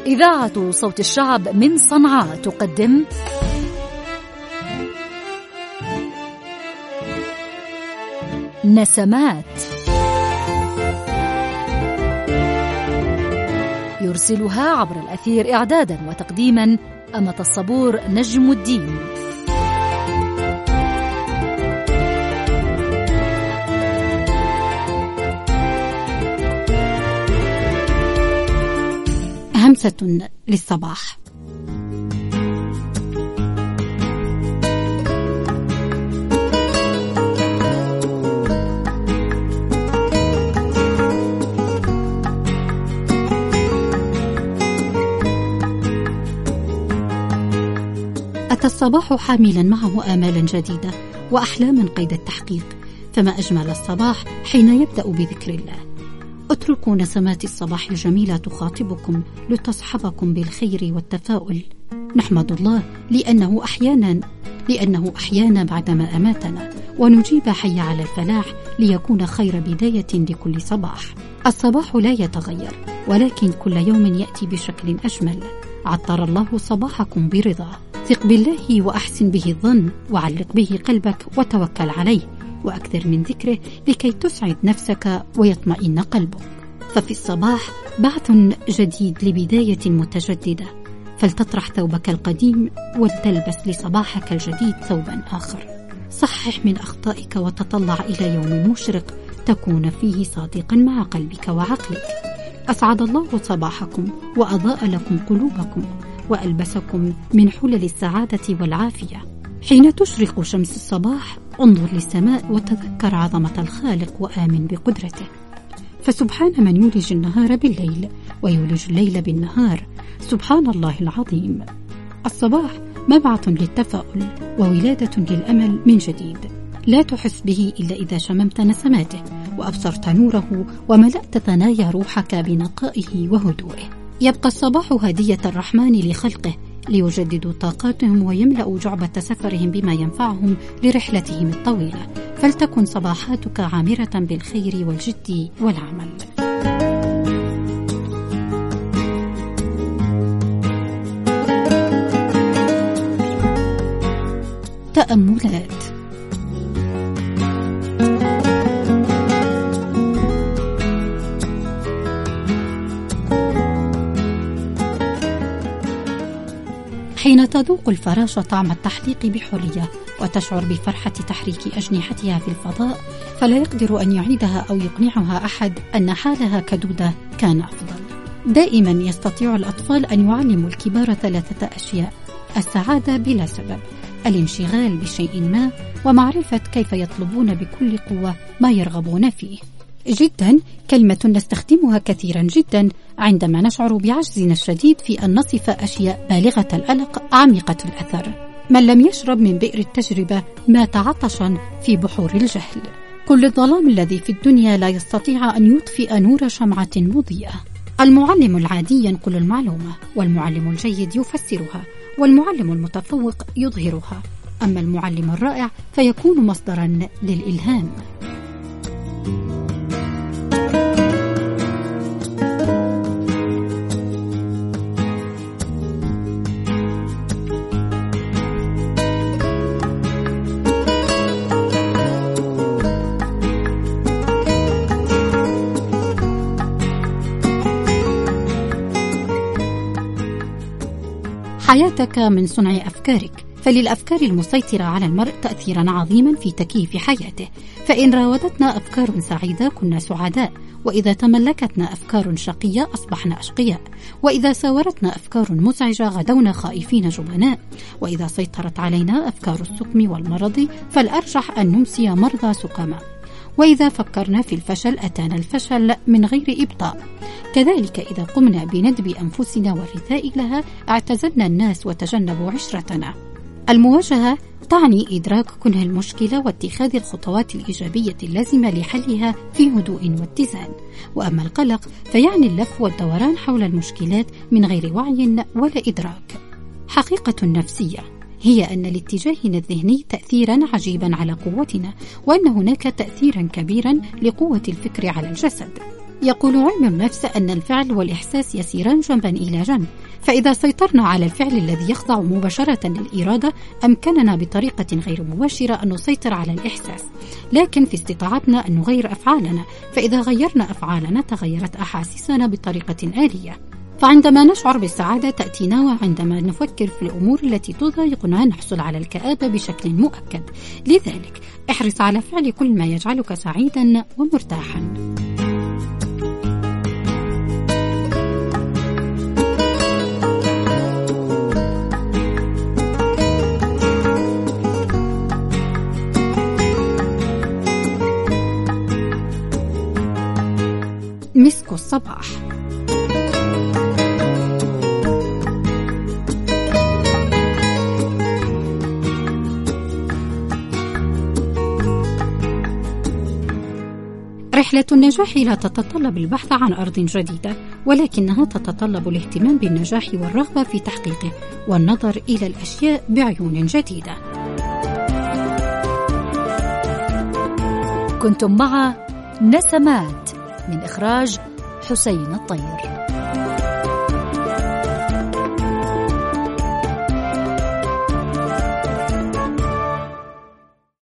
إذاعة صوت الشعب من صنعاء تقدم نسمات، يرسلها عبر الأثير إعدادا وتقديما أمة الصبور نجم الدين. همسة للصباح. أتى الصباح حاملا معه آمالا جديدة وأحلاما قيد التحقيق، فما أجمل الصباح حين يبدأ بذكر الله. اتركوا نسمات الصباح الجميلة تخاطبكم لتصحبكم بالخير والتفاؤل. نحمد الله لأنه أحيانا بعدما أماتنا، ونجيب حي على الفلاح ليكون خير بداية لكل صباح. الصباح لا يتغير، ولكن كل يوم يأتي بشكل أجمل. عطر الله صباحكم برضاه. ثق بالله وأحسن به الظن، وعلق به قلبك وتوكل عليه، وأكثر من ذكره لكي تسعد نفسك ويطمئن قلبك. ففي الصباح بعث جديد لبداية متجددة، فلتطرح ثوبك القديم ولتلبس لصباحك الجديد ثوبا آخر. صحح من أخطائك وتطلع إلى يوم مشرق تكون فيه صادقا مع قلبك وعقلك. أسعد الله صباحكم وأضاء لكم قلوبكم وألبسكم من حلل السعادة والعافية. حين تشرق شمس الصباح انظر للسماء وتذكر عظمة الخالق وآمن بقدرته. فسبحان من يولج النهار بالليل ويولج الليل بالنهار، سبحان الله العظيم. الصباح مبعث للتفاؤل وولادة للأمل من جديد، لا تحس به إلا إذا شممت نسماته وأبصرت نوره وملأت ثنايا روحك بنقائه وهدوئه. يبقى الصباح هدية الرحمن لخلقه ليجددوا طاقاتهم ويملأوا جعبة سفرهم بما ينفعهم لرحلتهم الطويلة. فلتكن صباحاتك عامرة بالخير والجد والعمل. تأملات. حين تذوق الفراشة طعم التحليق بحرية وتشعر بفرحة تحريك أجنحتها في الفضاء، فلا يقدر أن يعيدها أو يقنعها أحد أن حالها كدودة كان أفضل. دائما يستطيع الأطفال أن يعلموا الكبار 3 أشياء: السعادة بلا سبب، الانشغال بشيء ما، ومعرفة كيف يطلبون بكل قوة ما يرغبون فيه. جدا كلمة نستخدمها كثيرا جدا عندما نشعر بعجزنا الشديد في أن نصف أشياء بالغة القلق عميقة الأثر. من لم يشرب من بئر التجربة مات عطشا في بحور الجهل. كل الظلام الذي في الدنيا لا يستطيع أن يطفئ نور شمعة مضيئة. المعلم العادي ينقل المعلومة، والمعلم الجيد يفسرها، والمعلم المتفوق يظهرها، أما المعلم الرائع فيكون مصدرا للإلهام. حياتك من صنع أفكارك، فللأفكار المسيطرة على المرء تأثيرا عظيما في تكييف حياته. فإن راودتنا أفكار سعيدة كنا سعداء، وإذا تملكتنا أفكار شقية أصبحنا أشقياء، وإذا ساورتنا أفكار مزعجة غدونا خائفين جبناء، وإذا سيطرت علينا أفكار السقم والمرض فالأرجح أن نمسي مرضى سقماء، وإذا فكرنا في الفشل أتانا الفشل من غير إبطاء. كذلك إذا قمنا بندب أنفسنا والرثاء لها اعتزلنا الناس وتجنبوا عشرتنا. المواجهة تعني إدراك كنه المشكلة واتخاذ الخطوات الإيجابية اللازمة لحلها في هدوء واتزان، وأما القلق فيعني اللف والدوران حول المشكلات من غير وعي ولا إدراك. حقيقة نفسية هي أن لاتجاهنا الذهني تأثيرا عجيبا على قوتنا، وأن هناك تأثيرا كبيرا لقوة الفكر على الجسد. يقول علم النفس أن الفعل والإحساس يسيران جنبا إلى جنب، فإذا سيطرنا على الفعل الذي يخضع مباشرة للإرادة أمكننا بطريقة غير مباشرة أن نسيطر على الإحساس، لكن في استطاعتنا أن نغير أفعالنا، فإذا غيرنا أفعالنا تغيرت أحاسيسنا بطريقة آلية. فعندما نشعر بالسعادة تأتينا، وعندما نفكر في الأمور التي تضايقنا نحصل على الكآبة بشكل مؤكد. لذلك احرص على فعل كل ما يجعلك سعيدا ومرتاحا. مسك الصباح. رحلة النجاح لا تتطلب البحث عن أرض جديدة، ولكنها تتطلب الاهتمام بالنجاح والرغبة في تحقيقه والنظر إلى الأشياء بعيون جديدة. كنتم مع نسمات من إخراج حسين الطير.